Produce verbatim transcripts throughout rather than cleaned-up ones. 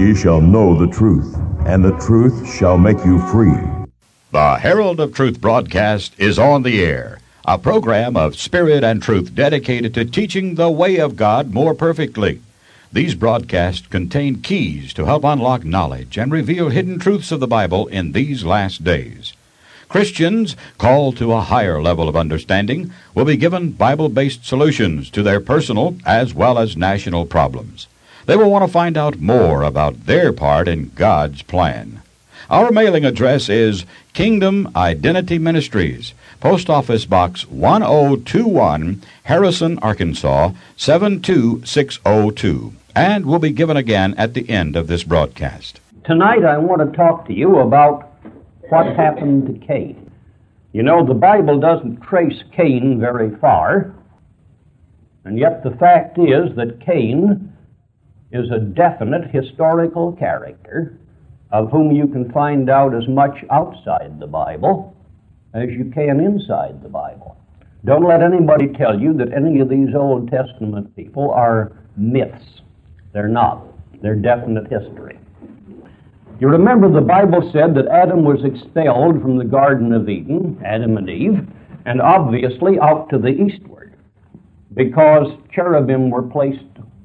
ye shall know the truth, and the truth shall make you free. The Herald of Truth broadcast is on the air, a program of spirit and truth dedicated to teaching the way of God more perfectly. These broadcasts contain keys to help unlock knowledge and reveal hidden truths of the Bible in these last days. Christians called to a higher level of understanding will be given Bible-based solutions to their personal as well as national problems. They will want to find out more about their part in God's plan. Our mailing address is Kingdom Identity Ministries, Post Office Box one oh two one, Harrison, Arkansas, seven two six oh two, and will be given again at the end of this broadcast. Tonight I want to talk to you about what happened to Cain. You know, the Bible doesn't trace Cain very far, and yet the fact is that Cain is a definite historical character of whom you can find out as much outside the Bible as you can inside the Bible. Don't let anybody tell you that any of these Old Testament people are myths. They're not. They're definite history. You remember the Bible said that Adam was expelled from the Garden of Eden, Adam and Eve, and obviously out to the eastward, because cherubim were placed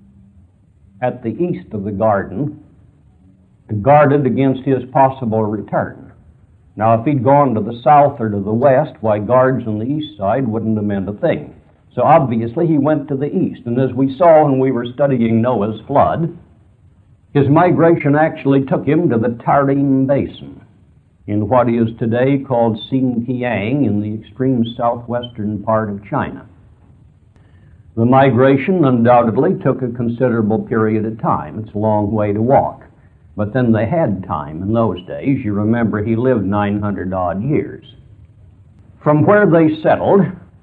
at the east of the garden, guarded against his possible return. Now, if he'd gone to the south or to the west, why, guards on the east side wouldn't have meant a thing. So obviously he went to the east, and as we saw when we were studying Noah's flood, his migration actually took him to the Tarim Basin, in what is today called Xinjiang, in the extreme southwestern part of China. The migration undoubtedly took a considerable period of time. It's a long way to walk. But then they had time in those days. You remember he lived nine hundred odd years. From where they settled,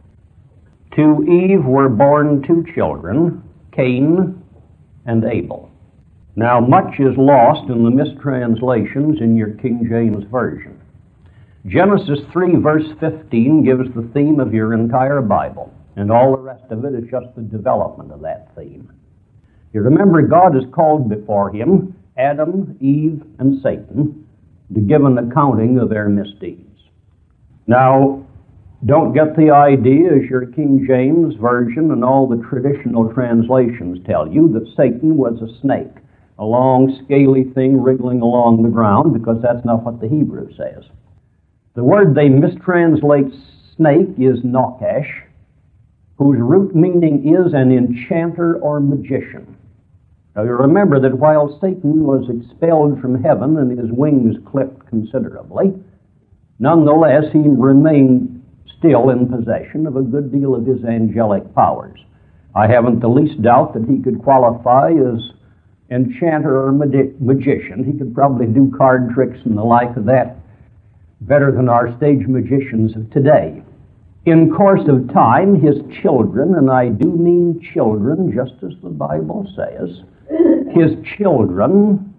to Eve were born two children, Cain and Abel. Now, much is lost in the mistranslations in your King James Version. Genesis three, verse fifteen gives the theme of your entire Bible, and all the rest of it is just the development of that theme. You remember God has called before him Adam, Eve, and Satan to give an accounting of their misdeeds. Now, don't get the idea, as your King James Version and all the traditional translations tell you, that Satan was a snake, a long, scaly thing wriggling along the ground, because that's not what the Hebrew says. The word they mistranslate snake is Nokesh, whose root meaning is an enchanter or magician. Now, you remember that while Satan was expelled from heaven and his wings clipped considerably, nonetheless he remained still in possession of a good deal of his angelic powers. I haven't the least doubt that he could qualify as enchanter or magi- magician. He could probably do card tricks and the like of that better than our stage magicians of today. In course of time, his children, and I do mean children, just as the Bible says, his children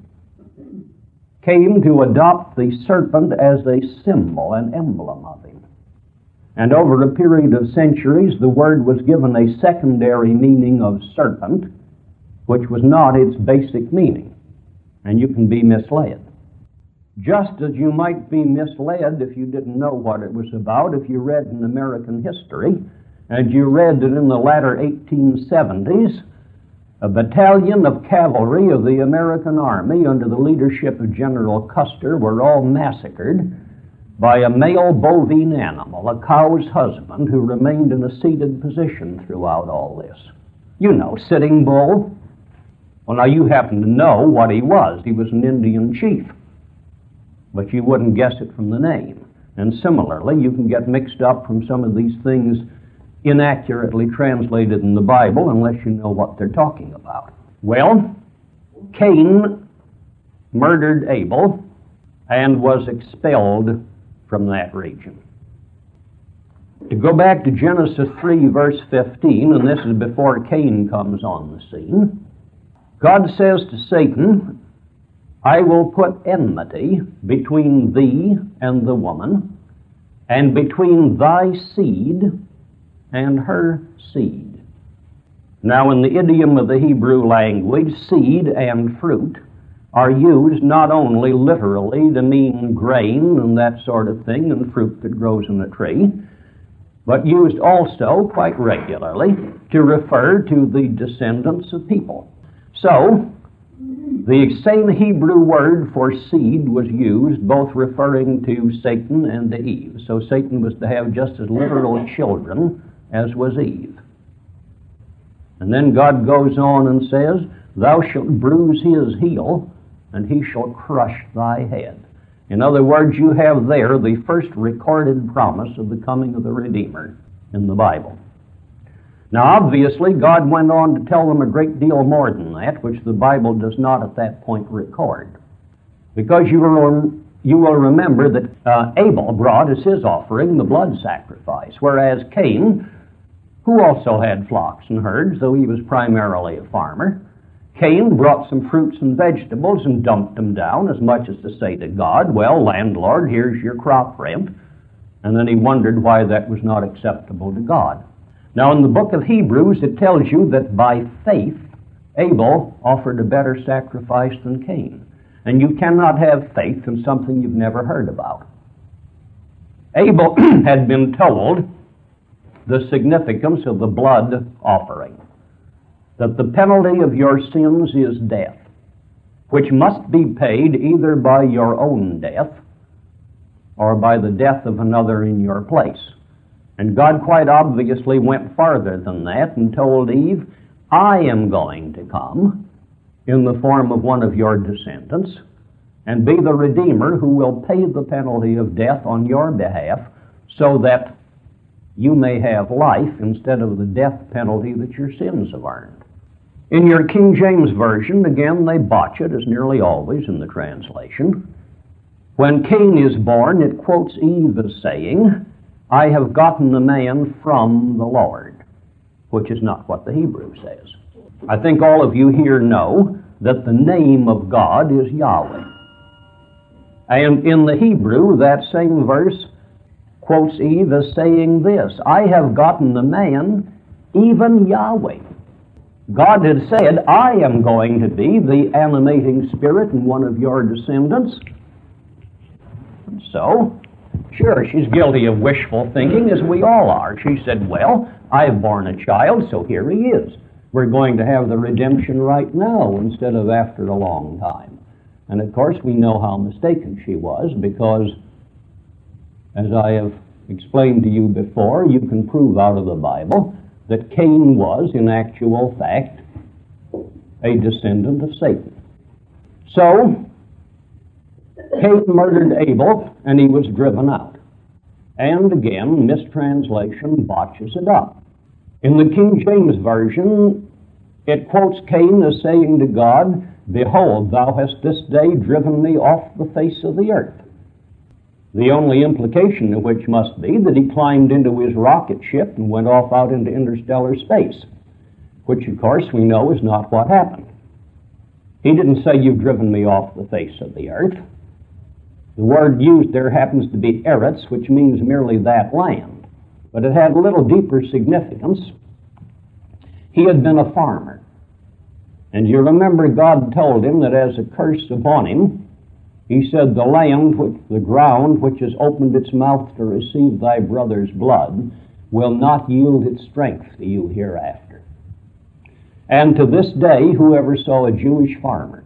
came to adopt the serpent as a symbol, an emblem of him. And over a period of centuries, the word was given a secondary meaning of serpent, which was not its basic meaning. And you can be misled. Just as you might be misled if you didn't know what it was about, if you read in American history, and you read that in the latter eighteen seventies, a battalion of cavalry of the American Army under the leadership of General Custer were all massacred by a male bovine animal, a cow's husband, who remained in a seated position throughout all this. You know, Sitting Bull. Well, now you happen to know what he was. He was an Indian chief. But you wouldn't guess it from the name. And similarly, you can get mixed up from some of these things inaccurately translated in the Bible unless you know what they're talking about. Well, Cain murdered Abel and was expelled from that region. To go back to Genesis three, verse fifteen, and this is before Cain comes on the scene, God says to Satan, I will put enmity between thee and the woman, and between thy seed and her seed. Now, in the idiom of the Hebrew language, seed and fruit are used not only literally to mean grain and that sort of thing and fruit that grows in a tree, but used also quite regularly to refer to the descendants of people. So, the same Hebrew word for seed was used, both referring to Satan and to Eve. So Satan was to have just as literal children as was Eve. And then God goes on and says, "Thou shalt bruise his heel, and he shall crush thy head." In other words, you have there the first recorded promise of the coming of the Redeemer in the Bible. Now, obviously, God went on to tell them a great deal more than that, which the Bible does not at that point record. Because you will, you will remember that uh, Abel brought as his offering the blood sacrifice, whereas Cain, who also had flocks and herds, though he was primarily a farmer, Cain brought some fruits and vegetables and dumped them down, as much as to say to God, "Well, landlord, here's your crop rent." And then he wondered why that was not acceptable to God. Now, in the book of Hebrews, it tells you that by faith, Abel offered a better sacrifice than Cain. And you cannot have faith in something you've never heard about. Abel had been told the significance of the blood offering, that the penalty of your sins is death, which must be paid either by your own death or by the death of another in your place. And God quite obviously went farther than that and told Eve, "I am going to come in the form of one of your descendants and be the Redeemer who will pay the penalty of death on your behalf so that you may have life instead of the death penalty that your sins have earned." In your King James Version, again, they botch it, as nearly always in the translation. When Cain is born, it quotes Eve as saying, "I have gotten the man from the Lord," which is not what the Hebrew says. I think all of you here know that the name of God is Yahweh. And in the Hebrew, that same verse quotes Eve as saying this, "I have gotten the man, even Yahweh." God had said, "I am going to be the animating spirit in one of your descendants." And so, sure, she's guilty of wishful thinking, as we all are. She said, "Well, I've born a child, so here he is. We're going to have the redemption right now instead of after a long time." And of course, we know how mistaken she was, because, as I have explained to you before, you can prove out of the Bible that Cain was, in actual fact, a descendant of Satan. So, Cain murdered Abel, and he was driven out. And again, mistranslation botches it up. In the King James Version, it quotes Cain as saying to God, "Behold, thou hast this day driven me off the face of the earth." The only implication of which must be that he climbed into his rocket ship and went off out into interstellar space, which, of course, we know is not what happened. He didn't say, "You've driven me off the face of the earth." The word used there happens to be eretz, which means merely that land, but it had a little deeper significance. He had been a farmer, and you remember God told him that as a curse upon him, He said, "The land, which, the ground which has opened its mouth to receive thy brother's blood, will not yield its strength to you hereafter." And to this day, whoever saw a Jewish farmer,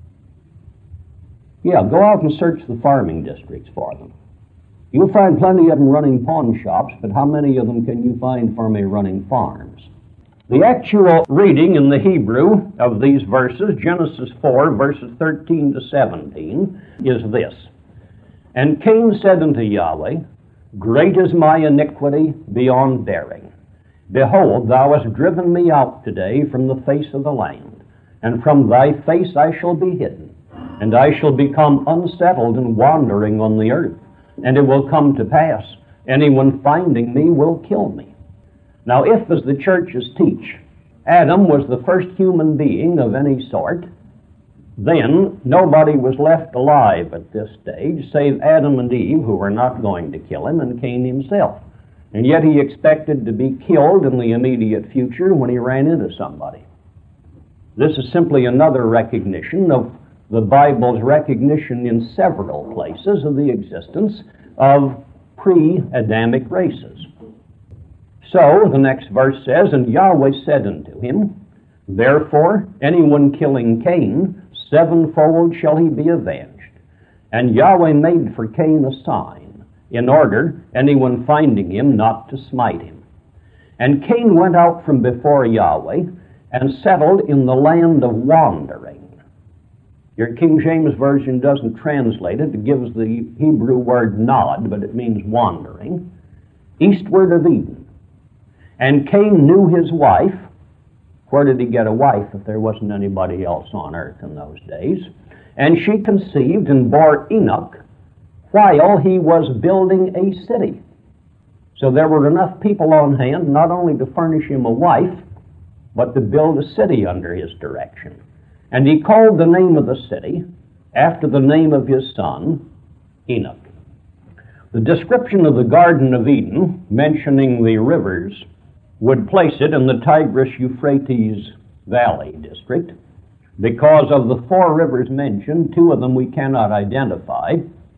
yeah, go out and search the farming districts for them. You'll find plenty of them running pawn shops, but how many of them can you find for me running farms? The actual reading in the Hebrew of these verses, Genesis four, verses thirteen to seventeen, is this. "And Cain said unto Yahweh, Great is my iniquity beyond bearing. Behold, thou hast driven me out today from the face of the land, and from thy face I shall be hidden, and I shall become unsettled and wandering on the earth. And it will come to pass, anyone finding me will kill me." Now, if, as the churches teach, Adam was the first human being of any sort, then nobody was left alive at this stage save Adam and Eve, who were not going to kill him, and Cain himself. And yet he expected to be killed in the immediate future when he ran into somebody. This is simply another recognition of the Bible's recognition in several places of the existence of pre-Adamic races. So, the next verse says, "And Yahweh said unto him, Therefore, anyone killing Cain, sevenfold shall he be avenged. And Yahweh made for Cain a sign, in order anyone finding him not to smite him. And Cain went out from before Yahweh, and settled in the land of wandering." Your King James Version doesn't translate it. It gives the Hebrew word nod, but it means wandering, eastward of Eden. And Cain knew his wife. Where did he get a wife if there wasn't anybody else on earth in those days? "And she conceived and bore Enoch while he was building a city." So there were enough people on hand not only to furnish him a wife, but to build a city under his direction. "And he called the name of the city after the name of his son, Enoch." The description of the Garden of Eden, mentioning the rivers, would place it in the Tigris-Euphrates Valley district. Because of the four rivers mentioned, two of them we cannot identify.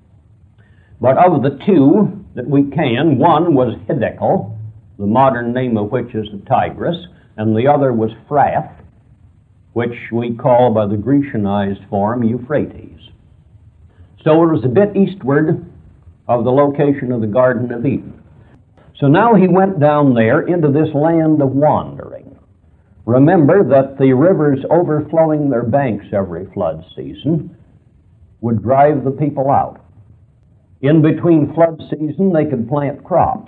But of the two that we can, one was Hiddekel, the modern name of which is the Tigris, and the other was Phrath, which we call by the Grecianized form Euphrates. So it was a bit eastward of the location of the Garden of Eden. So now he went down there into this land of wandering. Remember that the rivers overflowing their banks every flood season would drive the people out. In between flood season, they could plant crops,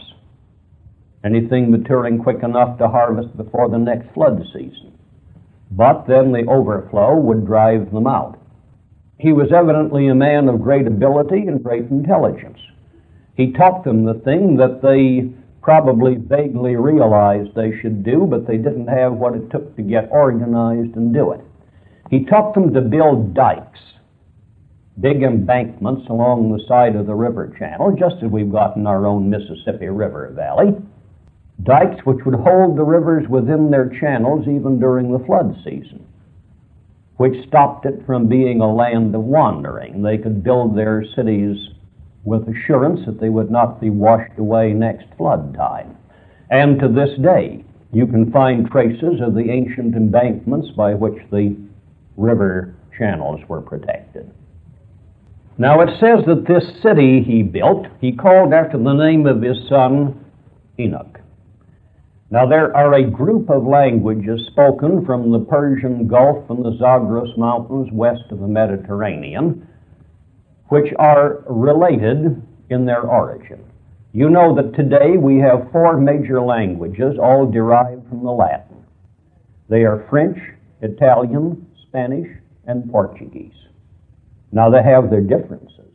anything maturing quick enough to harvest before the next flood season. But then the overflow would drive them out. He was evidently a man of great ability and great intelligence. He taught them the thing that they probably vaguely realized they should do, but they didn't have what it took to get organized and do it. He taught them to build dikes, big embankments along the side of the river channel, just as we've got in our own Mississippi River Valley. Dikes which would hold the rivers within their channels even during the flood season, which stopped it from being a land of wandering. They could build their cities with assurance that they would not be washed away next flood time. And to this day, you can find traces of the ancient embankments by which the river channels were protected. Now it says that this city he built, he called after the name of his son Enoch. Now there are a group of languages spoken from the Persian Gulf and the Zagros Mountains west of the Mediterranean, which are related in their origin. You know that today we have four major languages, all derived from the Latin. They are French, Italian, Spanish, and Portuguese. Now they have their differences,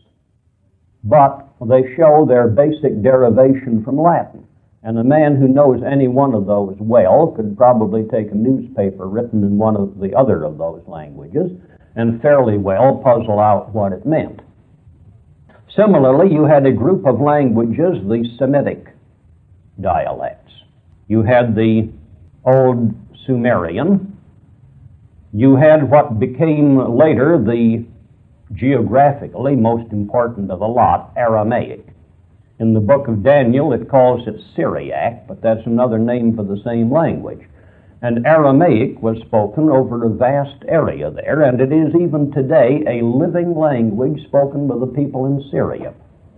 but they show their basic derivation from Latin. And a man who knows any one of those well could probably take a newspaper written in one of the other of those languages and fairly well puzzle out what it meant. Similarly, you had a group of languages, the Semitic dialects. You had the Old Sumerian. You had what became later the geographically most important of the lot, Aramaic. In the book of Daniel, it calls it Syriac, but that's another name for the same language. And Aramaic was spoken over a vast area there, and it is even today a living language spoken by the people in Syria.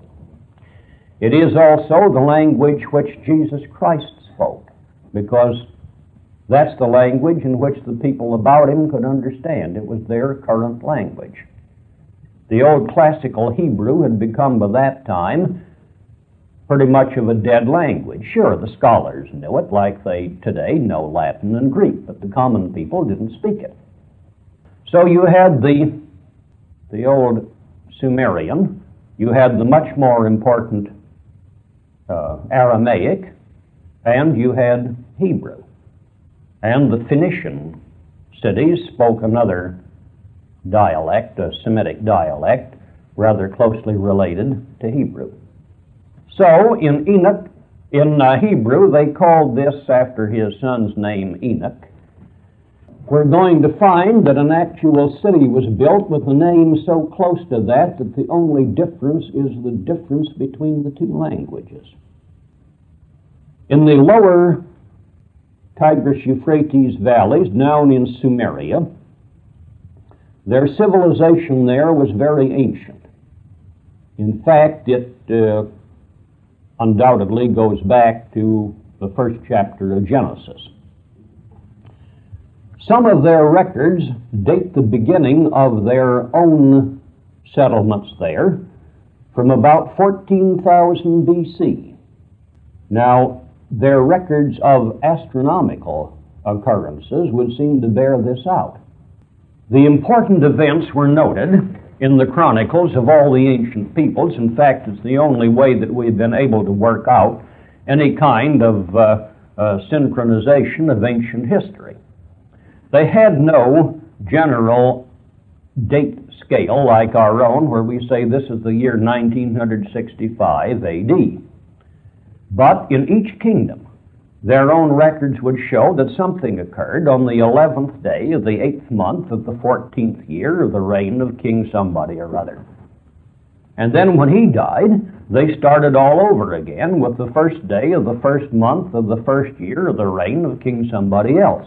It is also the language which Jesus Christ spoke, because that's the language in which the people about him could understand. It was their current language. The old classical Hebrew had become by that time pretty much of a dead language. Sure, the scholars knew it, like they today know Latin and Greek, but the common people didn't speak it. So you had the, the old Sumerian, you had the much more important uh, Aramaic, and you had Hebrew. And the Phoenician cities spoke another dialect, a Semitic dialect, rather closely related to Hebrew. So, in Enoch, in uh, Hebrew, they called this after his son's name, Enoch. we're going to find that an actual city was built with a name so close to that that the only difference is the difference between the two languages. In the lower Tigris-Euphrates valleys, down in Sumeria, their civilization there was very ancient. In fact, it uh, undoubtedly goes back to the first chapter of Genesis. Some of their records date the beginning of their own settlements there from about fourteen thousand B C. Now, their records of astronomical occurrences would seem to bear this out. The important events were noted in the chronicles of all the ancient peoples. In fact, it's the only way that we've been able to work out any kind of uh, uh, synchronization of ancient history. They had no general date scale like our own, where we say this is the year nineteen sixty-five A D. But in each kingdom, their own records would show that something occurred on the eleventh day of the eighth month of the fourteenth year of the reign of King somebody or other. And then when he died, they started all over again with the first day of the first month of the first year of the reign of King somebody else.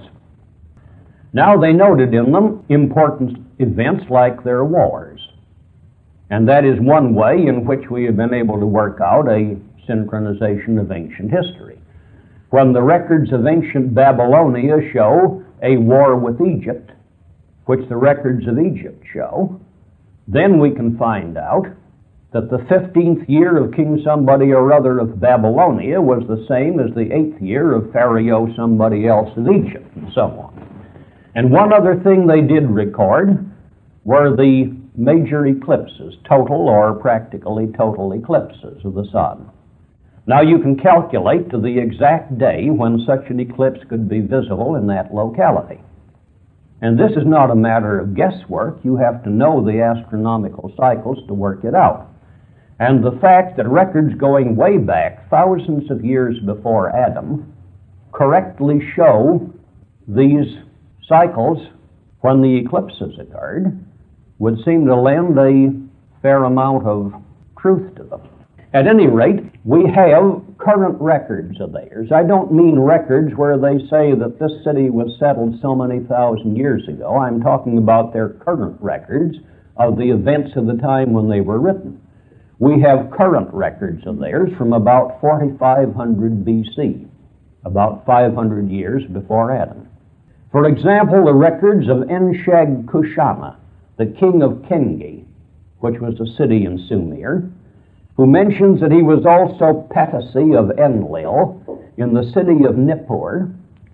Now they noted in them important events like their wars. And that is one way in which we have been able to work out a synchronization of ancient history. When the records of ancient Babylonia show a war with Egypt, which the records of Egypt show, then we can find out that the fifteenth year of King somebody or other of Babylonia was the same as the eighth year of Pharaoh somebody else of Egypt, and so on. And one other thing they did record were the major eclipses, total or practically total eclipses of the sun. Now you can calculate to the exact day when such an eclipse could be visible in that locality. And this is not a matter of guesswork. You have to know the astronomical cycles to work it out. And the fact that records going way back, thousands of years before Adam, correctly show these cycles when the eclipses occurred would seem to lend a fair amount of truth to them. At any rate, we have current records of theirs. I don't mean records where they say that this city was settled so many thousand years ago. I'm talking about their current records of the events of the time when they were written. We have current records of theirs from about forty-five hundred B C, about five hundred years before Adam. For example, the records of Enshag-Kushana, the king of Kengi, which was a city in Sumer, who mentions that he was also Patasi of Enlil in the city of Nippur.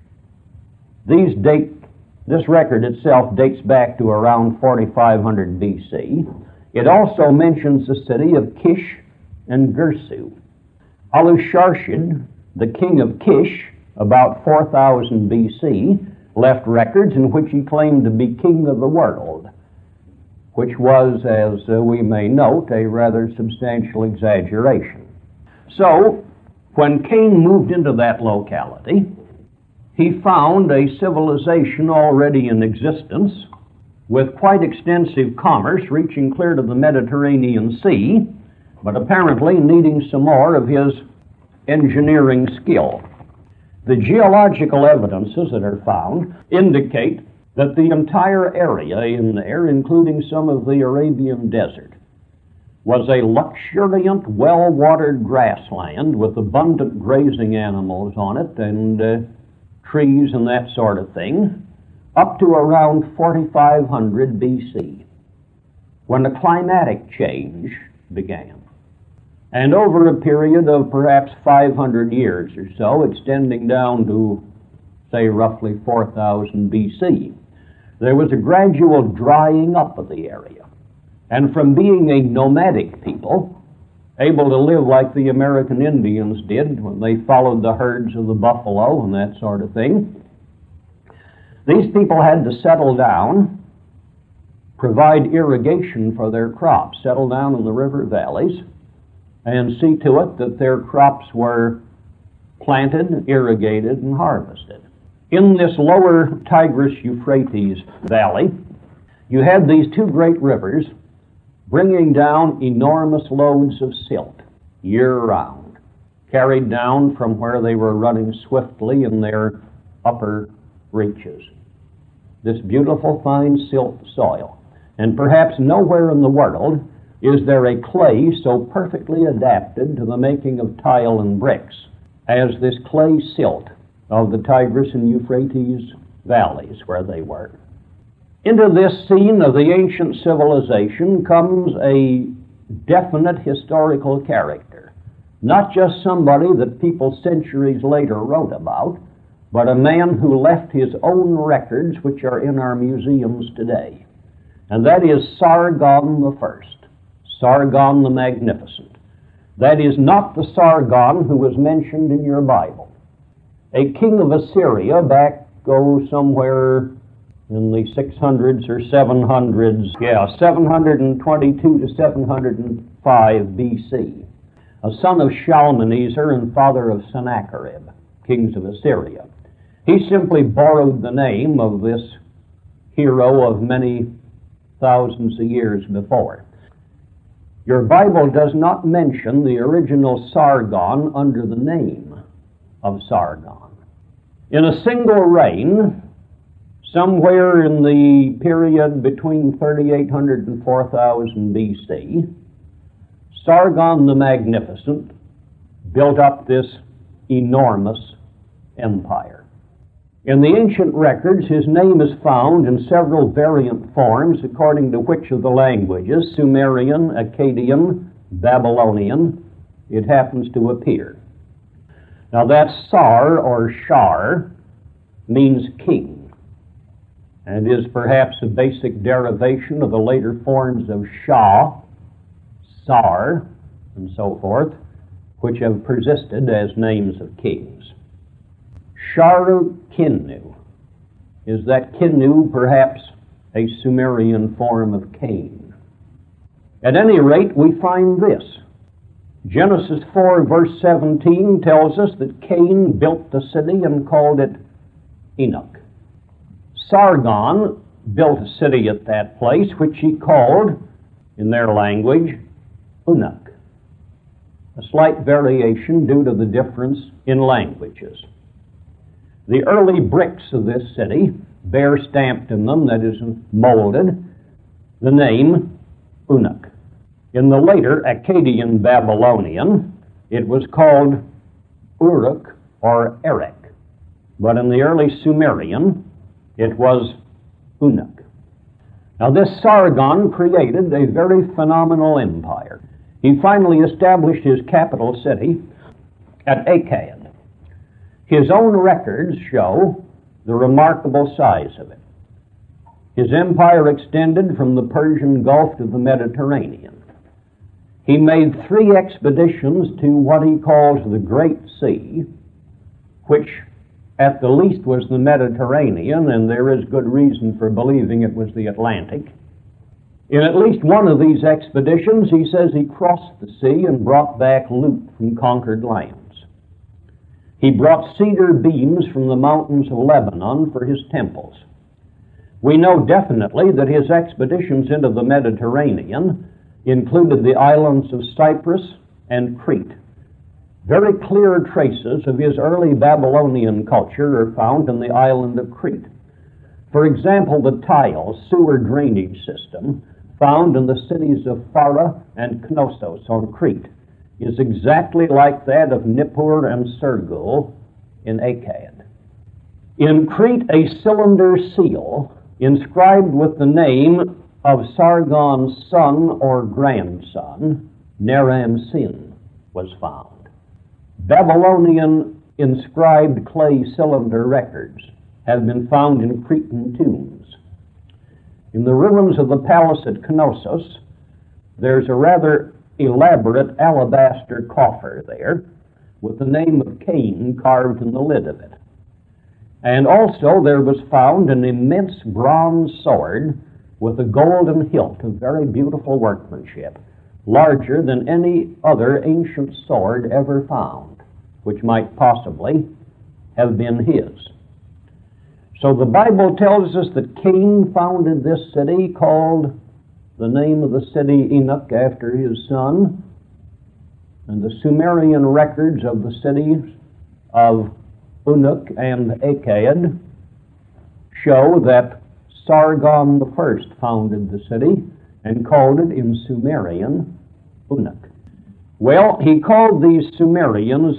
These date, this record itself dates back to around forty-five hundred B C. It also mentions the city of Kish and Gersu. Alusharshid, the king of Kish, about four thousand B C, left records in which he claimed to be king of the world, which was, as uh, we may note, a rather substantial exaggeration. So, when Cain moved into that locality, he found a civilization already in existence with quite extensive commerce reaching clear to the Mediterranean Sea, but apparently needing some more of his engineering skill. The geological evidences that are found indicate that the entire area in there, including some of the Arabian desert, was a luxuriant, well-watered grassland with abundant grazing animals on it and uh, trees and that sort of thing, up to around forty-five hundred B C, when a climatic change began. And over a period of perhaps five hundred years or so, extending down to, say, roughly four thousand B C, there was a gradual drying up of the area. And from being a nomadic people, able to live like the American Indians did when they followed the herds of the buffalo and that sort of thing, these people had to settle down, provide irrigation for their crops, settle down in the river valleys, and see to it that their crops were planted, irrigated, and harvested. In this lower Tigris-Euphrates valley, you had these two great rivers bringing down enormous loads of silt year-round, carried down from where they were running swiftly in their upper reaches. This beautiful fine silt soil. And perhaps nowhere in the world is there a clay so perfectly adapted to the making of tile and bricks as this clay silt of the Tigris and Euphrates valleys where they were. Into this scene of the ancient civilization comes a definite historical character, not just somebody that people centuries later wrote about, but a man who left his own records which are in our museums today. And that is Sargon the First, Sargon the Magnificent. That is not the Sargon who was mentioned in your Bible. A king of Assyria back, go somewhere in the six hundreds or seven hundreds, yeah, seven twenty-two to seven oh five B C, a son of Shalmaneser and father of Sennacherib, kings of Assyria. He simply borrowed the name of this hero of many thousands of years before. Your Bible does not mention the original Sargon under the name of Sargon. In a single reign, somewhere in the period between thirty-eight hundred and four thousand B C, Sargon the Magnificent built up this enormous empire. In the ancient records, his name is found in several variant forms according to which of the languages, Sumerian, Akkadian, Babylonian, it happens to appear. Now that Sar or Shar means king, and is perhaps a basic derivation of the later forms of Shah, Sar, and so forth, which have persisted as names of kings. Sharu Kinnu. Is that Kinnu perhaps a Sumerian form of Cain? At any rate, we find this. Genesis four verse seventeen tells us that Cain built the city and called it Enoch. Sargon built a city at that place which he called, in their language, Unak. A slight variation due to the difference in languages. The early bricks of this city bear stamped in them, that is, molded, the name Unak. In the later Akkadian Babylonian, it was called Uruk or Erech. But in the early Sumerian, it was Unak. Now this Sargon created a very phenomenal empire. He finally established his capital city at Akkad. His own records show the remarkable size of it. His empire extended from the Persian Gulf to the Mediterranean. He made three expeditions to what he calls the Great Sea, which at the least was the Mediterranean, and there is good reason for believing it was the Atlantic. In at least one of these expeditions, he says he crossed the sea and brought back loot from conquered lands. He brought cedar beams from the mountains of Lebanon for his temples. We know definitely that his expeditions into the Mediterranean included the islands of Cyprus and Crete. Very clear traces of his early Babylonian culture are found in the island of Crete. For example, the tile sewer drainage system found in the cities of Phara and Knossos on Crete is exactly like that of Nippur and Sergul in Akkad. In Crete, a cylinder seal inscribed with the name of Sargon's son or grandson, Naram-Sin, was found. Babylonian inscribed clay cylinder records have been found in Cretan tombs. In the ruins of the palace at Knossos, there's a rather elaborate alabaster coffer there with the name of Cain carved in the lid of it. And also there was found an immense bronze sword with a golden hilt of very beautiful workmanship, larger than any other ancient sword ever found, which might possibly have been his. So the Bible tells us that Cain founded this city, called the name of the city Enoch after his son, and the Sumerian records of the cities of Unuk and Akkad show that Sargon the First founded the city and called it in Sumerian Unuk. Well, he called these Sumerians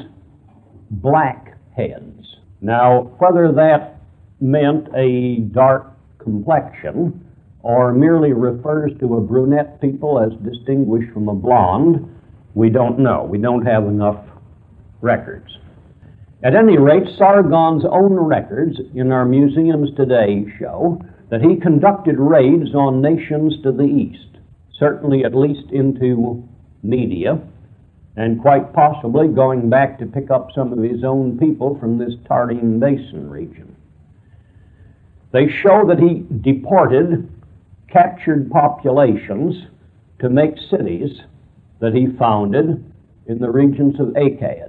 blackheads. Now, whether that meant a dark complexion or merely refers to a brunette people as distinguished from a blonde, we don't know. We don't have enough records. At any rate, Sargon's own records in our museums today show that he conducted raids on nations to the east, certainly at least into Media, and quite possibly going back to pick up some of his own people from this Tartine Basin region. They show that he deported captured populations to make cities that he founded in the regions of Akkad.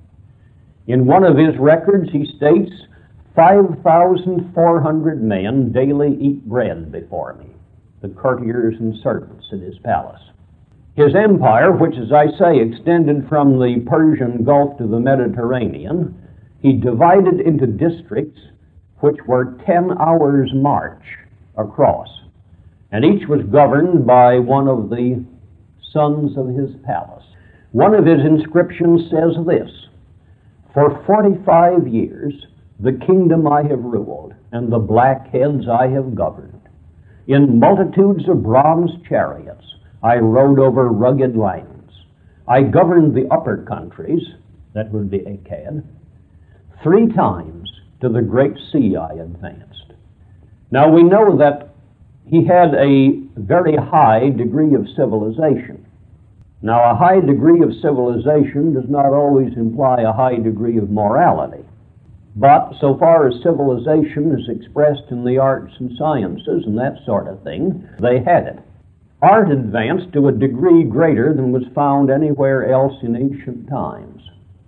In one of his records, he states, five thousand four hundred men daily eat bread before me, the courtiers and servants at his palace. His empire, which, as I say, extended from the Persian Gulf to the Mediterranean, he divided into districts which were ten hours' march across, and each was governed by one of the sons of his palace. One of his inscriptions says this, for forty-five years the kingdom I have ruled, and the blackheads I have governed. In multitudes of bronze chariots I rode over rugged lands. I governed the upper countries, that would be Akkad. Three times to the great sea I advanced. Now we know that he had a very high degree of civilization. Now a high degree of civilization does not always imply a high degree of morality. But so far as civilization is expressed in the arts and sciences and that sort of thing, they had it. Art advanced to a degree greater than was found anywhere else in ancient times.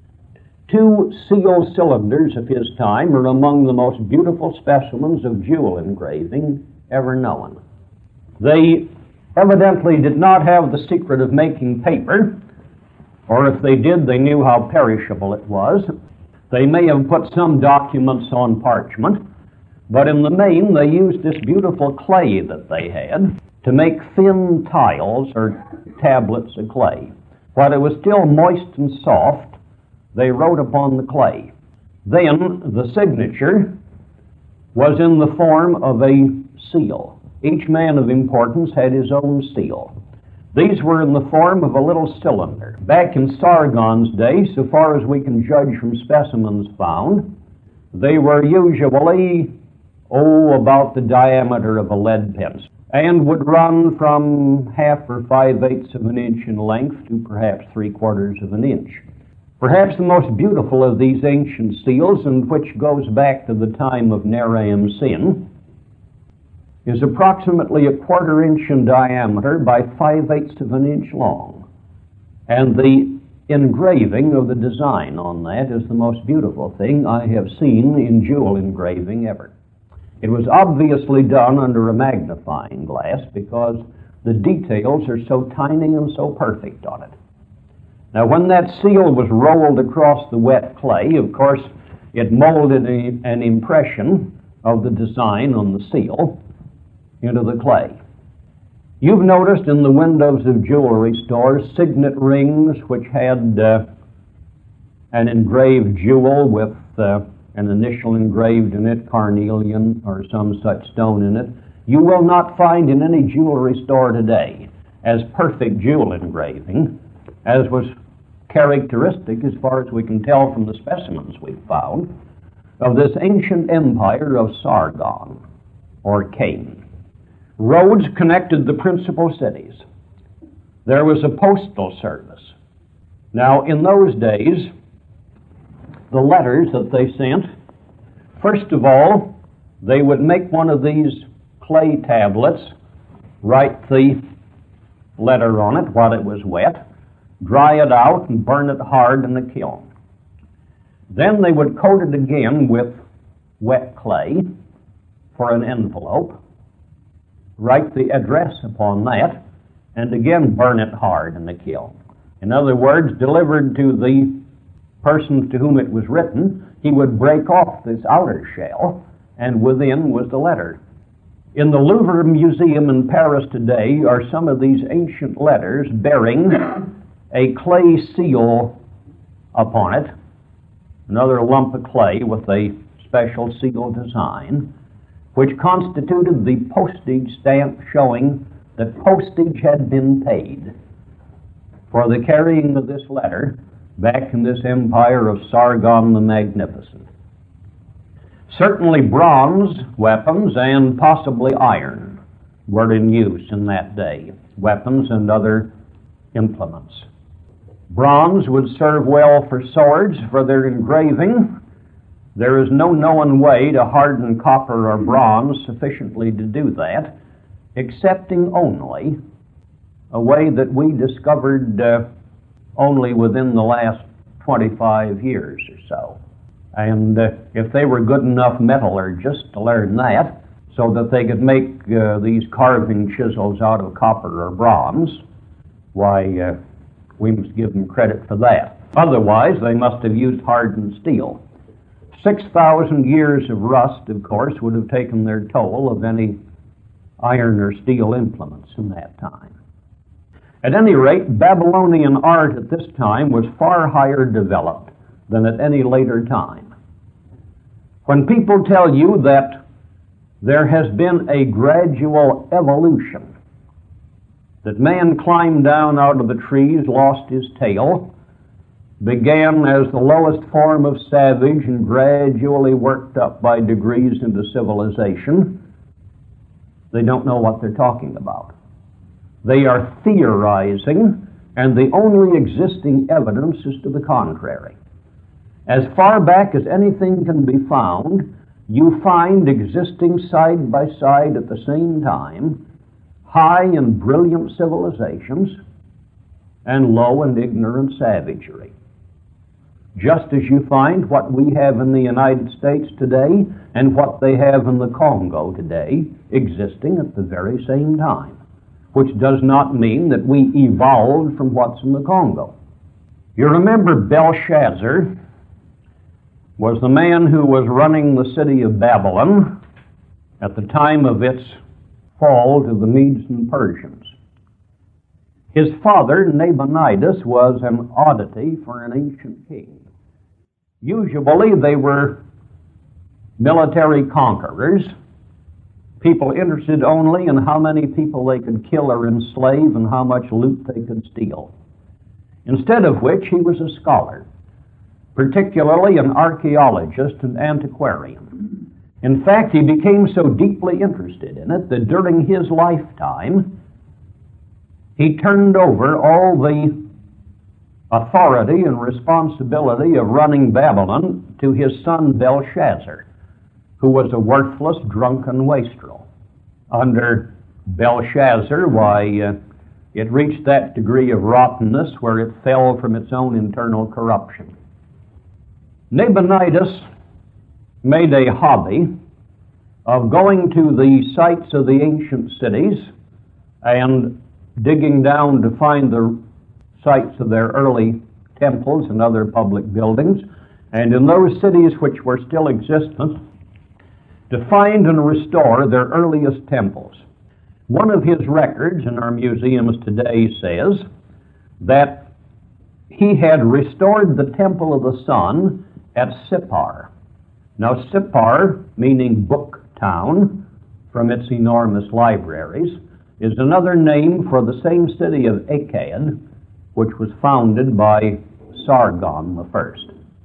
Two seal cylinders of his time are among the most beautiful specimens of jewel engraving ever known. They evidently did not have the secret of making paper, or if they did, they knew how perishable it was. They may have put some documents on parchment, but in the main they used this beautiful clay that they had to make thin tiles or tablets of clay. While it was still moist and soft, they wrote upon the clay. Then the signature was in the form of a seal. Each man of importance had his own seal. These were in the form of a little cylinder. Back in Sargon's day, so far as we can judge from specimens found, they were usually, oh, about the diameter of a lead pencil, and would run from half or five-eighths of an inch in length to perhaps three-quarters of an inch. Perhaps the most beautiful of these ancient seals, and which goes back to the time of Nahum Sin, is approximately a quarter inch in diameter by five-eighths of an inch long. And the engraving of the design on that is the most beautiful thing I have seen in jewel engraving ever. It was obviously done under a magnifying glass because the details are so tiny and so perfect on it. Now, when that seal was rolled across the wet clay, of course, it molded a, an impression of the design on the seal into the clay. You've noticed in the windows of jewelry stores signet rings which had uh, an engraved jewel with uh, an initial engraved in it, carnelian or some such stone in it. You will not find in any jewelry store today as perfect jewel engraving as was characteristic, as far as we can tell from the specimens we've found, of this ancient empire of Sargon, or Cain. Roads connected the principal cities. There was a postal service. Now, in those days, the letters that they sent, first of all, they would make one of these clay tablets, write the letter on it while it was wet, dry it out, and burn it hard in the kiln. Then they would coat it again with wet clay, for an envelope, write the address upon that, and again burn it hard in the kiln. In other words, delivered to the persons to whom it was written, he would break off this outer shell, and within was the letter. In the Louvre Museum in Paris today are some of these ancient letters bearing a clay seal upon it, another lump of clay with a special seal design, which constituted the postage stamp showing that postage had been paid for the carrying of this letter back in this empire of Sargon the Magnificent. Certainly bronze weapons and possibly iron were in use in that day, weapons and other implements. Bronze would serve well for swords, for their engraving. There is no known way to harden copper or bronze sufficiently to do that, excepting only a way that we discovered uh, only within the last twenty-five years or so. And uh, if they were good enough metallurgists to learn that, so that they could make uh, these carving chisels out of copper or bronze, why, uh, we must give them credit for that. Otherwise, they must have used hardened steel. Six thousand years of rust, of course, would have taken their toll of any iron or steel implements in that time. At any rate, Babylonian art at this time was far higher developed than at any later time. When people tell you that there has been a gradual evolution, that man climbed down out of the trees, lost his tail, began as the lowest form of savage and gradually worked up by degrees into civilization, they don't know what they're talking about. They are theorizing, and the only existing evidence is to the contrary. As far back as anything can be found, you find existing side by side at the same time high and brilliant civilizations and low and ignorant savagery. Just as you find what we have in the United States today and what they have in the Congo today existing at the very same time, which does not mean that we evolved from what's in the Congo. You remember Belshazzar was the man who was running the city of Babylon at the time of its fall to the Medes and Persians. His father, Nabonidus, was an oddity for an ancient king. Usually they were military conquerors, people interested only in how many people they could kill or enslave and how much loot they could steal. Instead of which, he was a scholar, particularly an archaeologist and antiquarian. In fact, he became so deeply interested in it that during his lifetime, he turned over all the authority and responsibility of running Babylon to his son Belshazzar, who was a worthless, drunken wastrel. Under Belshazzar, why, uh, it reached that degree of rottenness where it fell from its own internal corruption. Nabonidus made a hobby of going to the sites of the ancient cities and digging down to find the sites of their early temples and other public buildings, and in those cities which were still existent, to find and restore their earliest temples. One of his records in our museums today says that he had restored the Temple of the Sun at Sippar. Now, Sippar, meaning book town, from its enormous libraries, is another name for the same city of Akkad, which was founded by Sargon the First.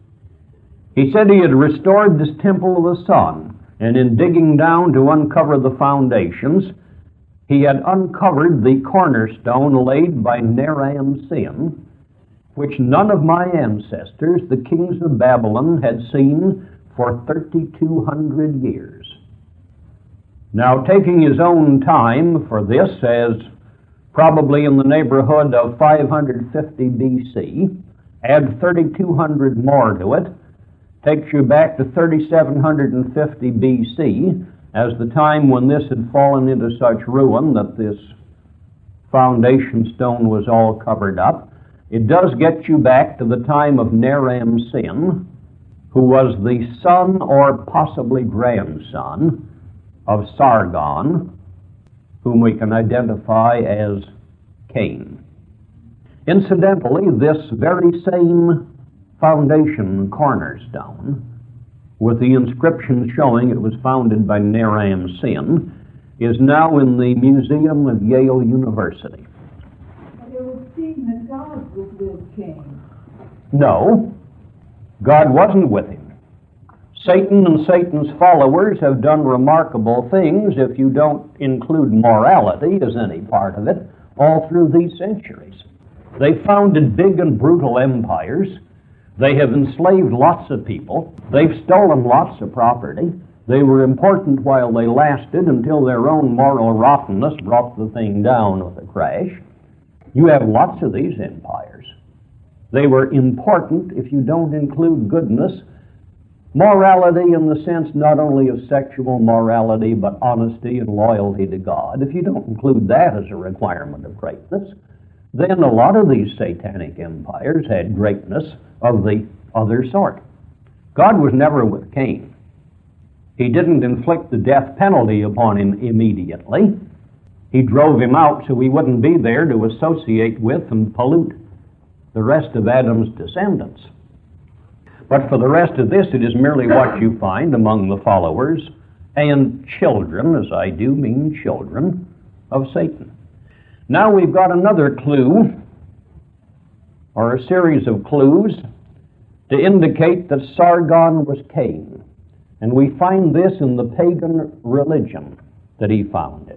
He said he had restored this Temple of the Sun, and in digging down to uncover the foundations, he had uncovered the cornerstone laid by Naram-Sin, which none of my ancestors, the kings of Babylon, had seen for thirty-two hundred years. Now, taking his own time for this, as probably in the neighborhood of five hundred fifty B C, add thirty-two hundred more to it, takes you back to thirty-seven fifty B C, as the time when this had fallen into such ruin that this foundation stone was all covered up, it does get you back to the time of Naram-Sin, who was the son or possibly grandson of Sargon, whom we can identify as Cain. Incidentally, this very same foundation cornerstone, with the inscription showing it was founded by Naram-Sin, is now in the Museum of Yale University. But it would seem that God was with Cain. No, God wasn't with him. Satan and Satan's followers have done remarkable things, if you don't include morality as any part of it, all through these centuries. They founded big and brutal empires. They have enslaved lots of people. They've stolen lots of property. They were important while they lasted until their own moral rottenness brought the thing down with a crash. You have lots of these empires. They were important if you don't include goodness, morality in the sense not only of sexual morality, but honesty and loyalty to God. If you don't include that as a requirement of greatness, then a lot of these satanic empires had greatness of the other sort. God was never with Cain. He didn't inflict the death penalty upon him immediately. He drove him out so he wouldn't be there to associate with and pollute the rest of Adam's descendants. But for the rest of this, it is merely what you find among the followers and children, as I do mean children, of Satan. Now we've got another clue, or a series of clues, to indicate that Sargon was Cain. And we find this in the pagan religion that he founded.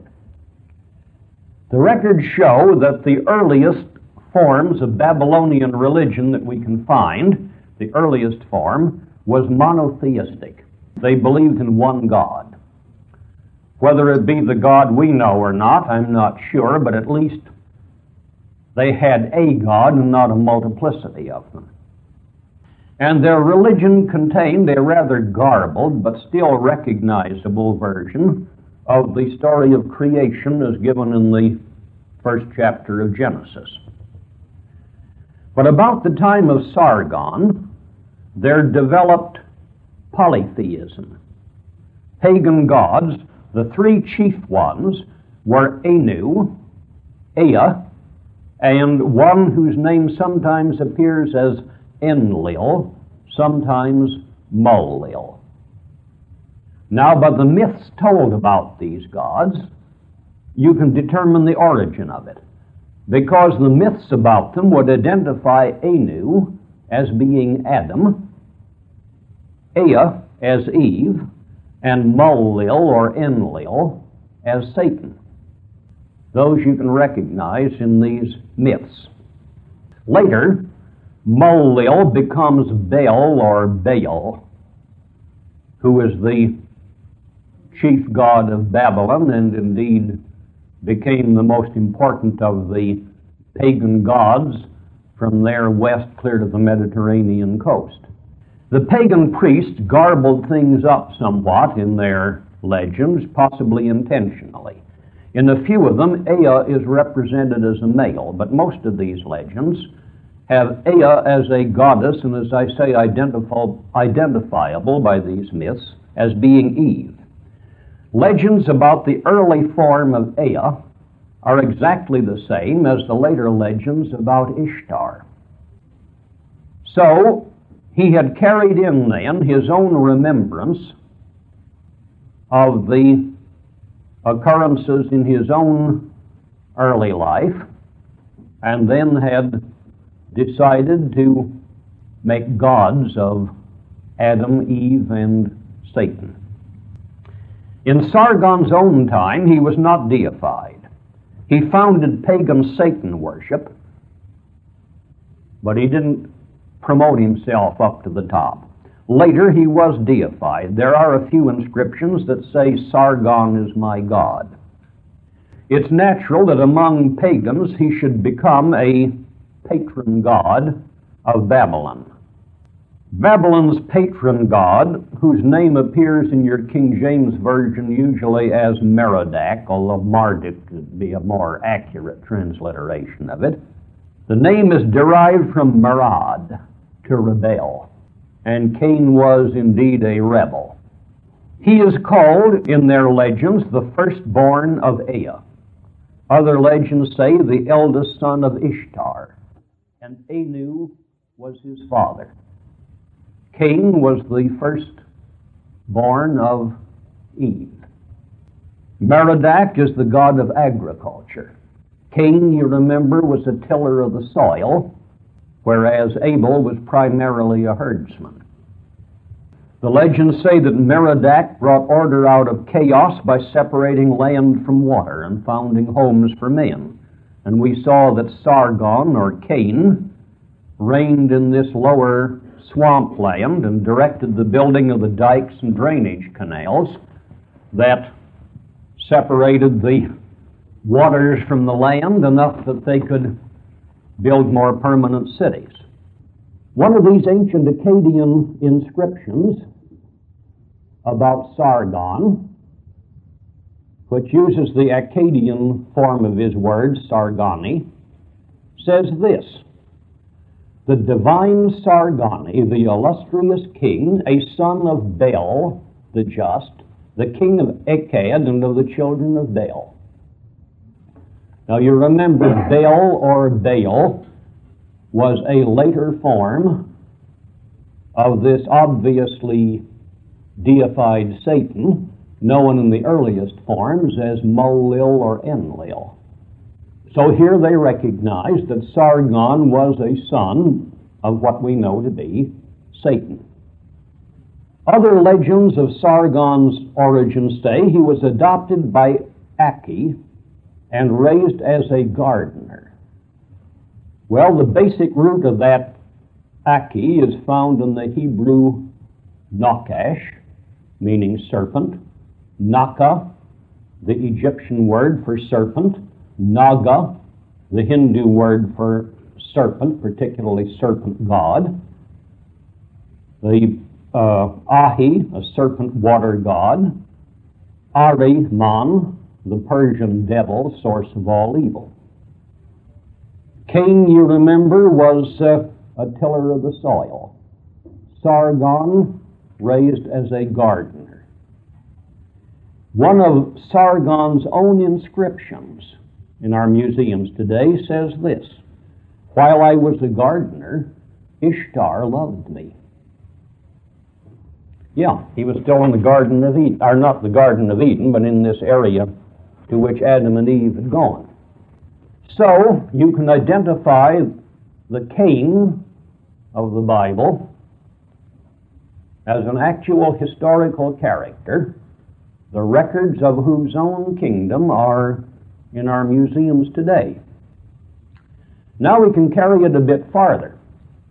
The records show that the earliest forms of Babylonian religion that we can find, the earliest form, was monotheistic. They believed in one God. Whether it be the God we know or not, I'm not sure, but at least they had a God and not a multiplicity of them. And their religion contained a rather garbled but still recognizable version of the story of creation as given in the first chapter of Genesis. But about the time of Sargon, there developed polytheism. Pagan gods, the three chief ones, were Anu, Ea, and one whose name sometimes appears as Enlil, sometimes Molil. Now, by the myths told about these gods, you can determine the origin of it, because the myths about them would identify Anu as being Adam, Ea as Eve, and Molil or Enlil as Satan. Those you can recognize in these myths. Later, Molil becomes Baal or Baal, who is the chief god of Babylon and indeed became the most important of the pagan gods from there west clear to the Mediterranean coast. The pagan priests garbled things up somewhat in their legends, possibly intentionally. In a few of them, Ea is represented as a male, but most of these legends have Ea as a goddess, and as I say, identifi- identifiable by these myths as being Eve. Legends about the early form of Ea are exactly the same as the later legends about Ishtar. So, he had carried in then his own remembrance of the occurrences in his own early life, and then had decided to make gods of Adam, Eve, and Satan. In Sargon's own time, he was not deified. He founded pagan Satan worship, but he didn't promote himself up to the top. Later, he was deified. There are a few inscriptions that say, Sargon is my God. It's natural that among pagans he should become a patron god of Babylon. Babylon's patron god, whose name appears in your King James Version usually as Merodach, although Marduk would be a more accurate transliteration of it. The name is derived from Marad, to rebel, and Cain was indeed a rebel. He is called, in their legends, the firstborn of Ea. Other legends say the eldest son of Ishtar, and Anu was his father. Cain was the firstborn of Eve. Merodach is the god of agriculture. Cain, you remember, was a tiller of the soil, whereas Abel was primarily a herdsman. The legends say that Merodach brought order out of chaos by separating land from water and founding homes for men. And we saw that Sargon, or Cain, reigned in this lower swamp land and directed the building of the dikes and drainage canals that separated the waters from the land enough that they could build more permanent cities. One of these ancient Akkadian inscriptions about Sargon, which uses the Akkadian form of his word, Sargani, says this: the divine Sargani, the illustrious king, a son of Bel, the just, the king of Akkad and of the children of Bel. Now you remember Bel or Baal was a later form of this obviously deified Satan, known in the earliest forms as Molil or Enlil. So here they recognize that Sargon was a son of what we know to be Satan. Other legends of Sargon's origin say he was adopted by Aki and raised as a gardener. Well, the basic root of that Aki is found in the Hebrew Nakash, meaning serpent, Naka, the Egyptian word for serpent, Naga, the Hindu word for serpent, particularly serpent god, the uh, Ahi, a serpent water god, Ahriman, the Persian devil, source of all evil. Cain, you remember, was uh, a tiller of the soil. Sargon, raised as a gardener. One of Sargon's own inscriptions in our museums today says this: while I was a gardener, Ishtar loved me. Yeah, he was still in the Garden of Eden, or not the Garden of Eden, but in this area to which Adam and Eve had gone. So you can identify the Cain of the Bible as an actual historical character, the records of whose own kingdom are in our museums today. Now we can carry it a bit farther.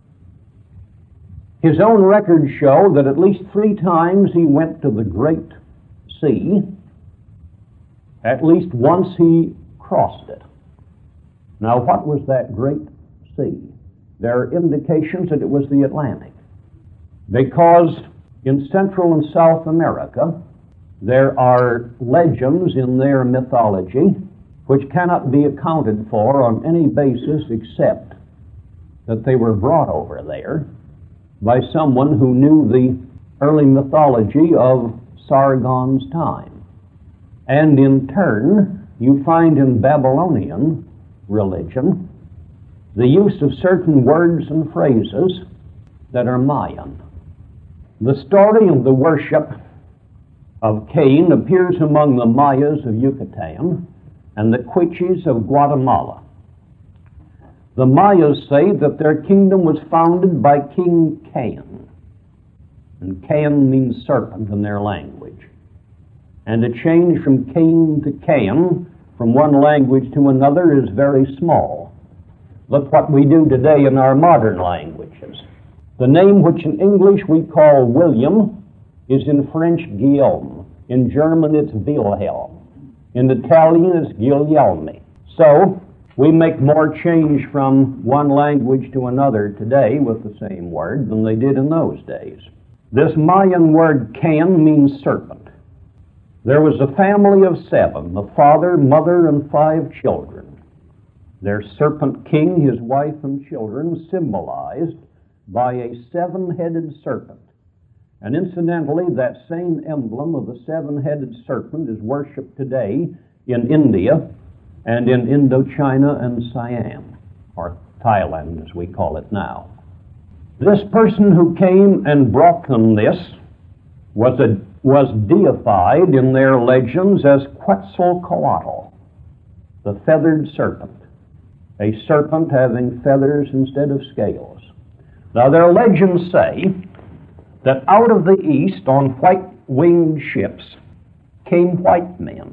His own records show that at least three times he went to the Great Sea. At least once he crossed it. Now, what was that Great Sea? There are indications that it was the Atlantic, because in Central and South America, there are legends in their mythology which cannot be accounted for on any basis except that they were brought over there by someone who knew the early mythology of Sargon's time. And in turn, you find in Babylonian religion the use of certain words and phrases that are Mayan. The story of the worship of Cain appears among the Mayas of Yucatan and the Quiches of Guatemala. The Mayas say that their kingdom was founded by King Cain, and Cain means serpent in their language. And a change from Cain to Cain, from one language to another, is very small. Look what we do today in our modern languages. The name which in English we call William is in French Guillaume. In German it's Wilhelm. In Italian it's Guglielmi. So, We make more change from one language to another today with the same word than they did in those days. This Mayan word can means serpent. There was a family of seven, the father, mother, and five children. Their serpent king, his wife, and children symbolized by a seven-headed serpent. And incidentally, that same emblem of the seven-headed serpent is worshipped today in India and in Indochina and Siam, or Thailand as we call it now. This person who came and brought them this was, a, was deified in their legends as Quetzalcoatl, the feathered serpent, a serpent having feathers instead of scales. Now their legends say that out of the east on white-winged ships came white men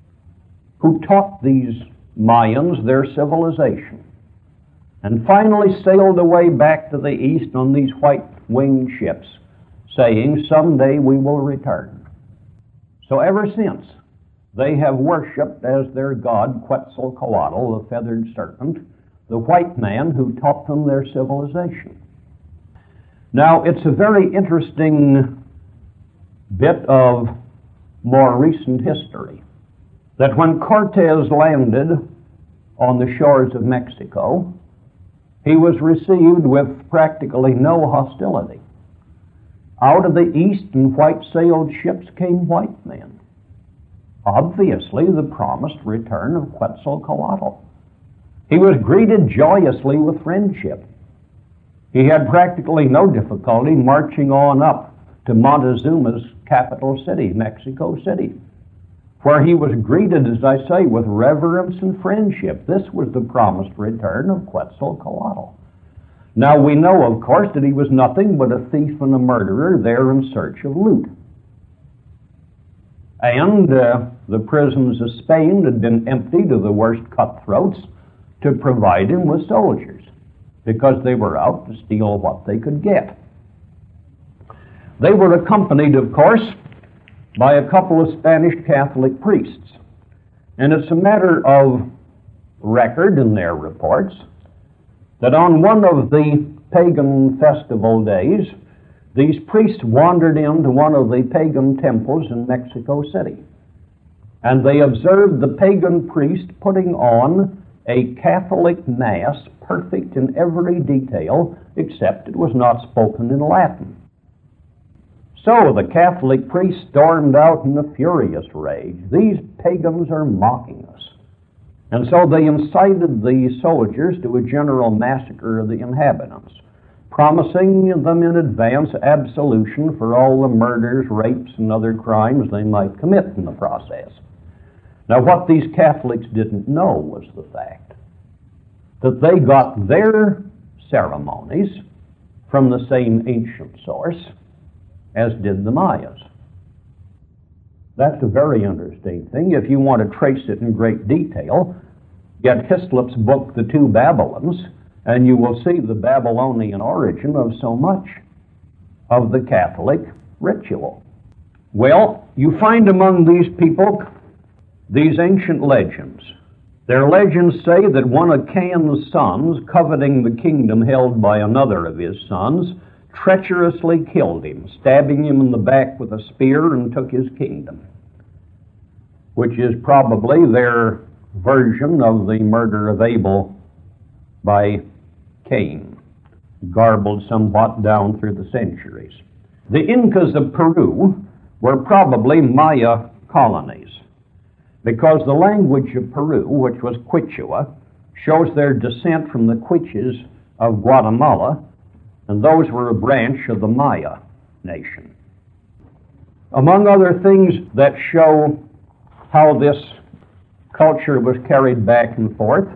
who taught these Mayans their civilization and finally sailed away back to the east on these white-winged ships, saying, someday we will return. So ever since, they have worshipped as their god Quetzalcoatl, the feathered serpent, the white man who taught them their civilization. Now, it's a very interesting bit of more recent history that when Cortez landed on the shores of Mexico, he was received with practically no hostility. Out of the east in white-sailed ships came white men. Obviously, the promised return of Quetzalcoatl. He was greeted joyously with friendship. He had practically no difficulty marching on up to Montezuma's capital city, Mexico City, where he was greeted, as I say, with reverence and friendship. This was the promised return of Quetzalcoatl. Now, we know, of course, that he was nothing but a thief and a murderer there in search of loot. And uh, the prisons of Spain had been emptied of the worst cutthroats to provide him with soldiers, because they were out to steal what they could get. They were accompanied, of course, by a couple of Spanish Catholic priests. And it's a matter of record in their reports that on one of the pagan festival days, these priests wandered into one of the pagan temples in Mexico City. And they observed the pagan priest putting on a Catholic Mass, perfect in every detail, except it was not spoken in Latin. So the Catholic priest stormed out in a furious rage. These pagans are mocking us. And so they incited the soldiers to a general massacre of the inhabitants, promising them in advance absolution for all the murders, rapes, and other crimes they might commit in the process. Now, what these Catholics didn't know was the fact that they got their ceremonies from the same ancient source as did the Mayas. That's a very interesting thing. If you want to trace it in great detail, get Hislop's book, The Two Babylons, and you will see the Babylonian origin of so much of the Catholic ritual. Well, you find among these people these ancient legends. Their legends say that one of Cain's sons, coveting the kingdom held by another of his sons, treacherously killed him, stabbing him in the back with a spear, and took his kingdom, which is probably their version of the murder of Abel by Cain, garbled somewhat down through the centuries. The Incas of Peru were probably Maya colonies, because the language of Peru, which was Quichua, shows their descent from the Quiches of Guatemala, and those were a branch of the Maya nation. Among other things that show how this culture was carried back and forth,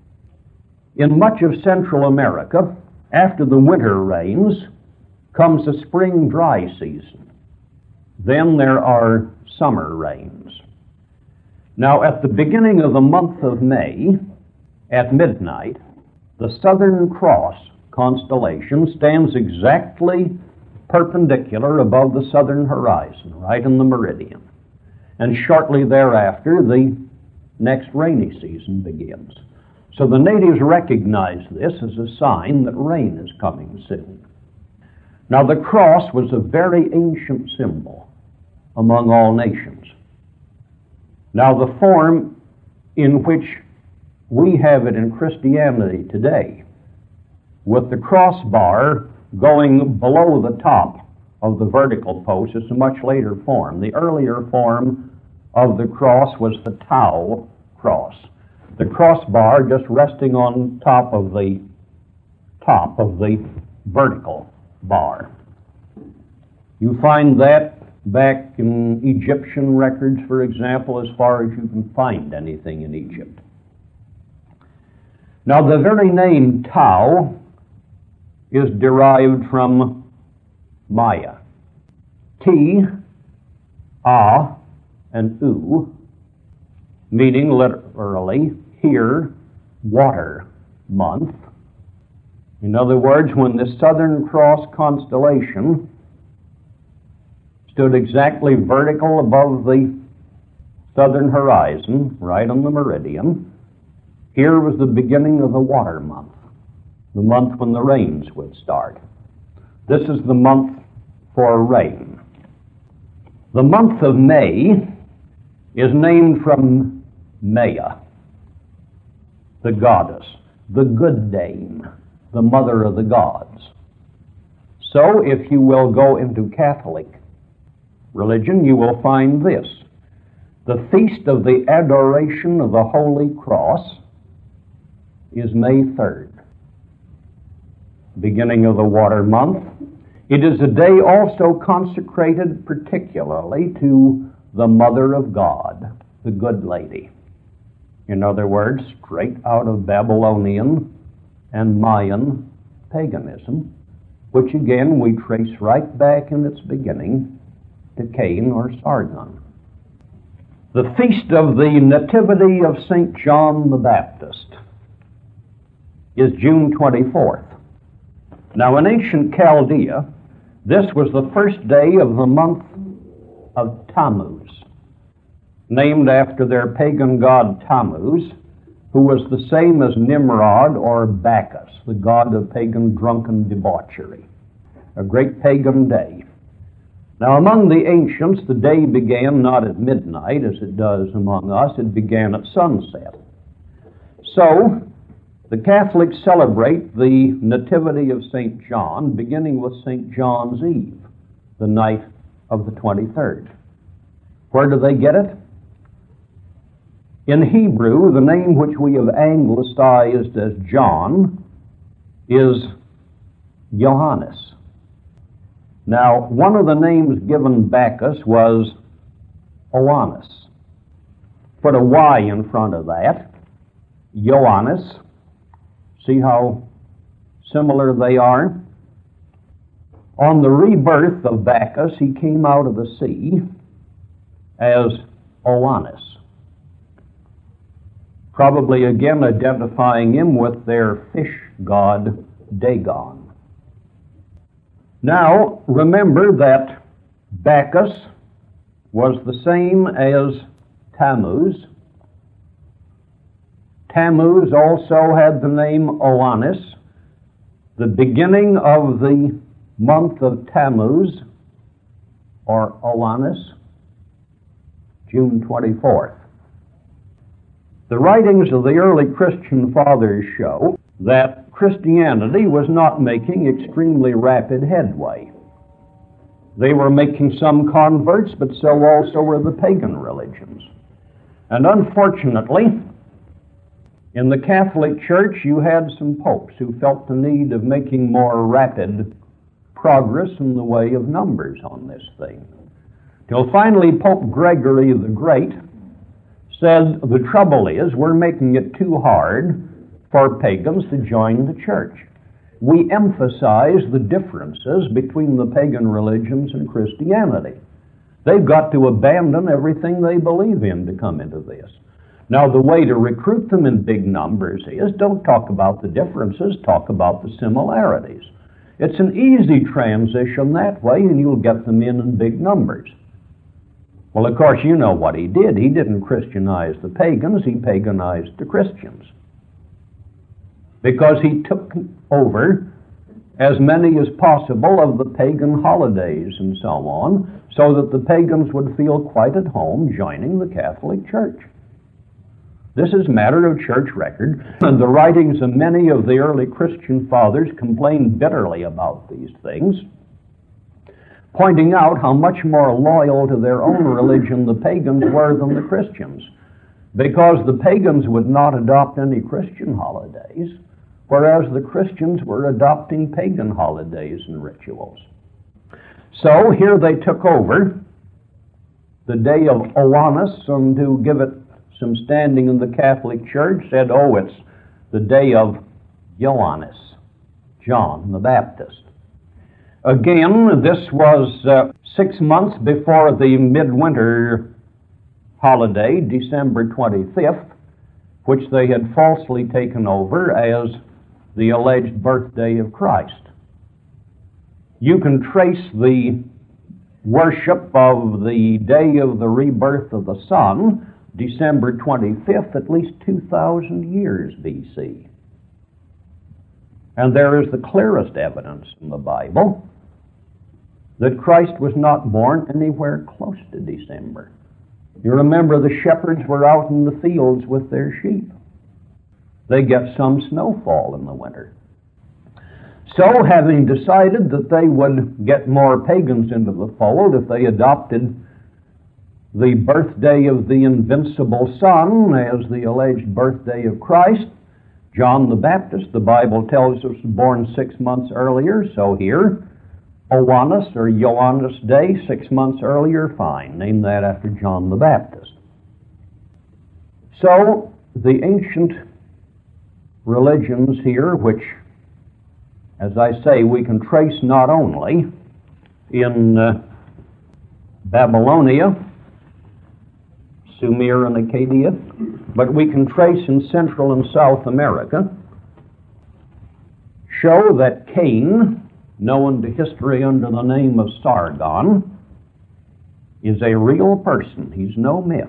in much of Central America, after the winter rains, comes the spring dry season. Then there are summer rains. Now, at the beginning of the month of May, at midnight, the Southern Cross constellation stands exactly perpendicular above the southern horizon, right in the meridian. And shortly thereafter, the next rainy season begins. So the natives recognized this as a sign that rain is coming soon. Now the cross was a very ancient symbol among all nations. Now the form in which we have it in Christianity today, with the crossbar going below the top of the vertical post, is a much later form. The earlier form of the cross was the Tau cross. The crossbar just resting on top of the top of the vertical bar. You find that back in Egyptian records, for example, as far as you can find anything in Egypt. Now, the very name Tau is derived from Maya. T, A, and U, meaning literally here, water month. In other words, when the Southern Cross constellation stood exactly vertical above the southern horizon, right on the meridian, here was the beginning of the water month, the month when the rains would start. This is the month for rain. The month of May is named from Maya, the goddess, the good dame, the mother of the gods. So, if you will go into Catholic religion, you will find this. The feast of the adoration of the Holy Cross is May third, beginning of the water month. It is a day also consecrated particularly to the Mother of God, the Good Lady. In other words, straight out of Babylonian and Mayan paganism, which again we trace right back in its beginning to Cain or Sargon. The feast of the Nativity of Saint John the Baptist is June twenty-fourth. Now, in ancient Chaldea, this was the first day of the month of Tammuz, named after their pagan god Tammuz, who was the same as Nimrod or Bacchus, the god of pagan drunken debauchery. A great pagan day. Now, among the ancients, the day began not at midnight, as it does among us. It began at sunset. So, the Catholics celebrate the Nativity of Saint John, beginning with Saint John's Eve, the night of the twenty-third. Where do they get it? In Hebrew, the name which we have anglicized as John is Johannes. Now, one of the names given Bacchus was Oannes. Put a Y in front of that. Johannes. See how similar they are? On the rebirth of Bacchus, he came out of the sea as Oannes, probably again identifying him with their fish god Dagon. Now, remember that Bacchus was the same as Tammuz. Tammuz also had the name Oannes. The beginning of the month of Tammuz, or Oannes, June twenty-fourth. The writings of the early Christian fathers show that Christianity was not making extremely rapid headway. They were making some converts, but so also were the pagan religions. And unfortunately, in the Catholic Church, you had some popes who felt the need of making more rapid progress in the way of numbers on this thing. Till finally Pope Gregory the Great said, the trouble is we're making it too hard for pagans to join the church. We emphasize the differences between the pagan religions and Christianity. They've got to abandon everything they believe in to come into this. Now, the way to recruit them in big numbers is don't talk about the differences, talk about the similarities. It's an easy transition that way, and you'll get them in in big numbers. Well, of course, you know what he did. He didn't Christianize the pagans, he paganized the Christians. because he took over as many as possible of the pagan holidays and so on, so that the pagans would feel quite at home joining the Catholic Church. This is matter of church record, and the writings of many of the early Christian fathers complain bitterly about these things, pointing out how much more loyal to their own religion the pagans were than the Christians, because the pagans would not adopt any Christian holidays, whereas the Christians were adopting pagan holidays and rituals. So here they took over the day of Oannes, and to give it some standing in the Catholic Church, said, oh, it's the day of Ioannes, John the Baptist. Again, this was uh, six months before the midwinter holiday, December twenty-fifth, which they had falsely taken over as the alleged birthday of Christ. You can trace the worship of the day of the rebirth of the sun, December twenty-fifth, at least two thousand years B C. And there is the clearest evidence in the Bible that Christ was not born anywhere close to December. You remember the shepherds were out in the fields with their sheep. They get some snowfall in the winter. So, having decided that they would get more pagans into the fold if they adopted the birthday of the invincible Son as the alleged birthday of Christ, John the Baptist, the Bible tells us, was born six months earlier, so here, Oannes or Ioannes Day, six months earlier, fine. Name that after John the Baptist. So, the ancient religions here, which, as I say, we can trace not only in uh, Babylonia, Sumer and Acadia, but we can trace in Central and South America, show that Cain, known to history under the name of Sargon, is a real person. He's no myth.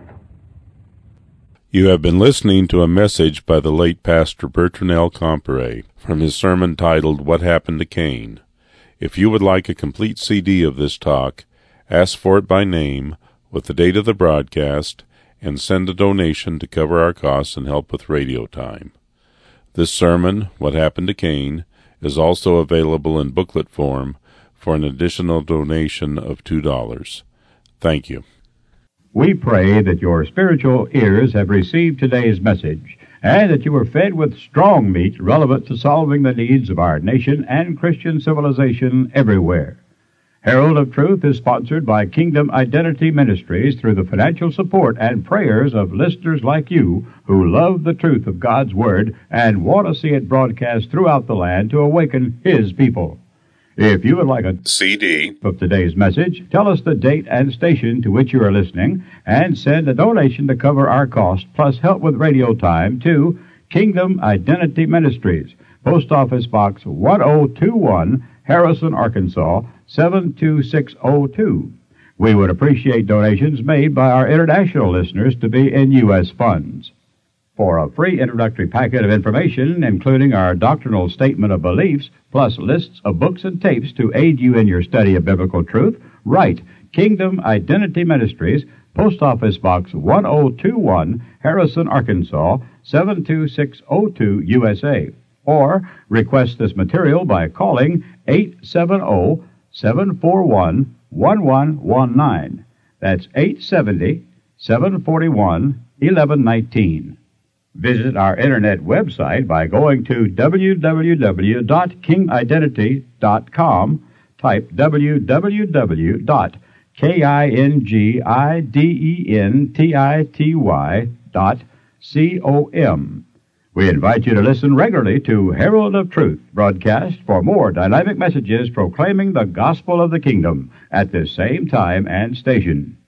You have been listening to a message by the late Pastor Bertrand L. Compere from his sermon titled, What Happened to Cain? If you would like a complete C D of this talk, ask for it by name with the date of the broadcast and send a donation to cover our costs and help with radio time. This sermon, What Happened to Cain, is also available in booklet form for an additional donation of two dollars. Thank you. We pray that your spiritual ears have received today's message and that you are fed with strong meat relevant to solving the needs of our nation and Christian civilization everywhere. Herald of Truth is sponsored by Kingdom Identity Ministries through the financial support and prayers of listeners like you who love the truth of God's Word and want to see it broadcast throughout the land to awaken His people. If you would like a C D of today's message, tell us the date and station to which you are listening and send a donation to cover our cost plus help with radio time to Kingdom Identity Ministries, Post Office Box one oh two one, Harrison, Arkansas, seven two six oh two. We would appreciate donations made by our international listeners to be in U S funds. For a free introductory packet of information, including our doctrinal statement of beliefs, plus lists of books and tapes to aid you in your study of biblical truth, write Kingdom Identity Ministries, Post Office Box one oh two one, Harrison, Arkansas, seven two six oh two, U S A. Or request this material by calling eight seven zero, seven four one, one one one nine. That's eight seven zero, seven four one, one one one nine. Visit our internet website by going to w w w dot king identity dot com. Type w w w dot kingidentity dot com. We invite you to listen regularly to Herald of Truth broadcast for more dynamic messages proclaiming the gospel of the kingdom at this same time and station.